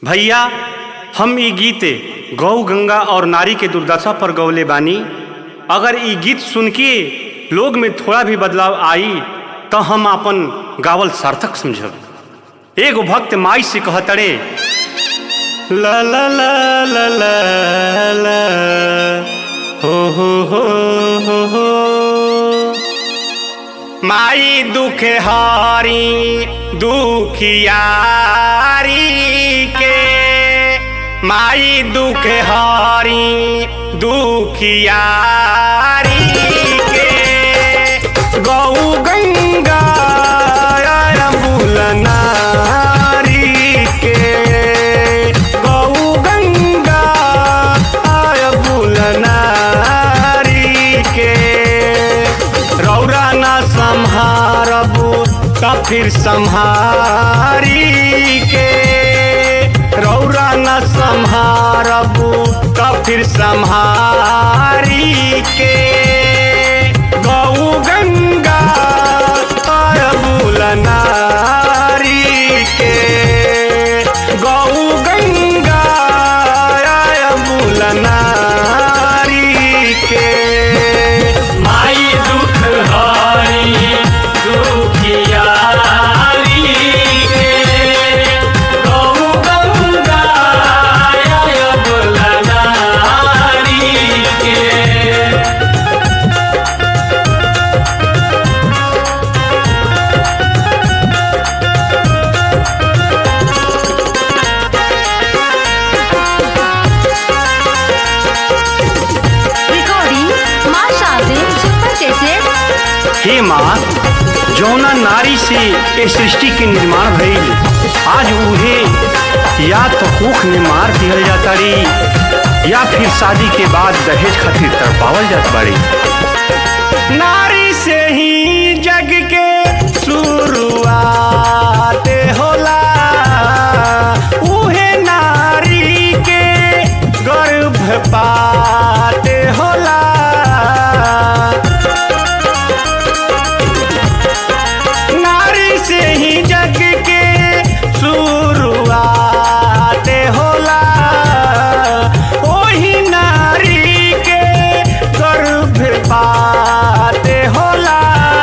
भैया हम ई गीत गौ गंगा और नारी के दुर्दशा पर गौले बानी। अगर ई गीत सुन के लोग में थोड़ा भी बदलाव आई तो हम अपन गावल सार्थक समझब। एगो भक्त माई से कहतड़े ला ला ला ला ला ला हो माई दुख हारी दुखियारी के, माई दुख हारी दुखियारी के, गौ गंगा बुलनारी के, गौ गंगा बुलनारी के, रौरा ना संहारबू तो फिर संहारी के, रौरा न संहारबू तो फिर संहारी के, गौ गंगा बुलनारी के, गौ गंगा बुलनारी के। माई दुख हारी दुखियारी के, गौ गंगा बुलनारी के। रिकॉर्डिंग माँ शादी सुपर कैसेट। हे माँ, जौना नारी से ए सृष्टि के निर्माण भइल आज उहे या तो कुख में मार दिहल जाता री या फिर शादी के बाद दहेज खातिर तड़पावल जात बाड़ी। नारी से ही जग के शुरुआत होला, उहे नारी के गर्भपात होला। नारी से ही जग के शुरुआत होला, ओही नारी के गर्भपात होला।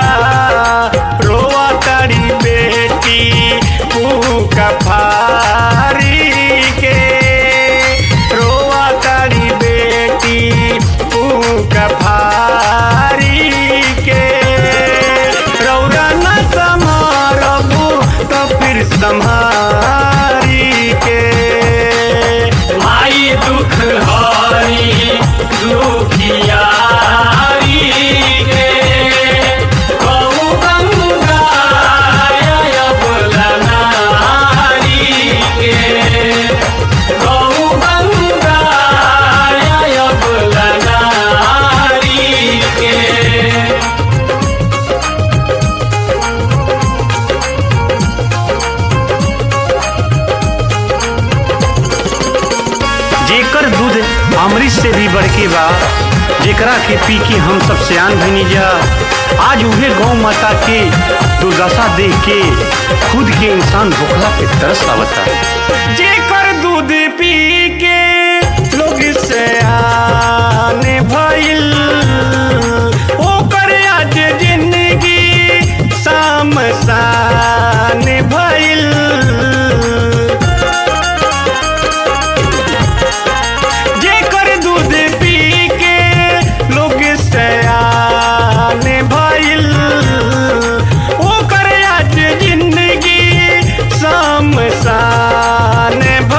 रोआ तड़ी बेटी भूखा फारी के, रोआ तड़ी बेटी भूखा फारी के, रौरा न संहारबू तो फिर संहारी के। माई दुख हारी दुखियारी के, गौ गंगा बुलनारी के, गौ गंगा बुलनारी के। जेकर दूध अमृत से भी बढ़के बा, जेकरा के पी के हम सब सियान भइनी जा, आज उहे गौ माता के दुर्दशा देख के खुद के इंसान भूखला पे तरस आवता। जेकर दूध पी के लोग सियान भइल, ओकर आज जिंदगी शामसान भइल। जेकर दूध पी के लोग सयान भइल, ओकर आज जिंदगी शामसान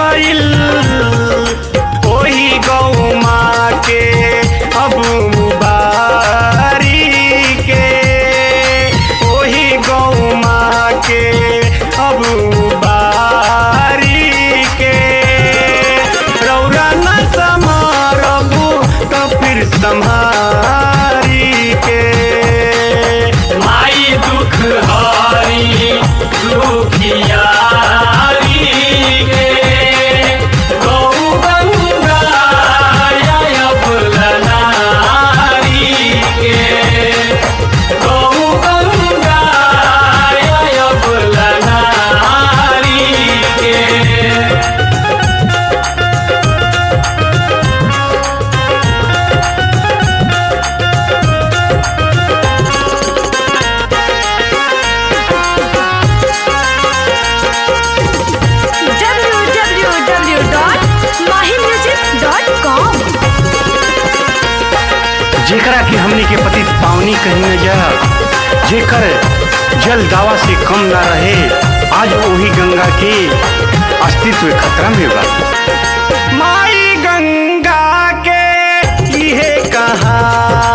कहीं न जा जेकर जल दावा से कम ना रहे, आज वही गंगा के अस्तित्व खतरा में बा। माई गंगा के इहे कहा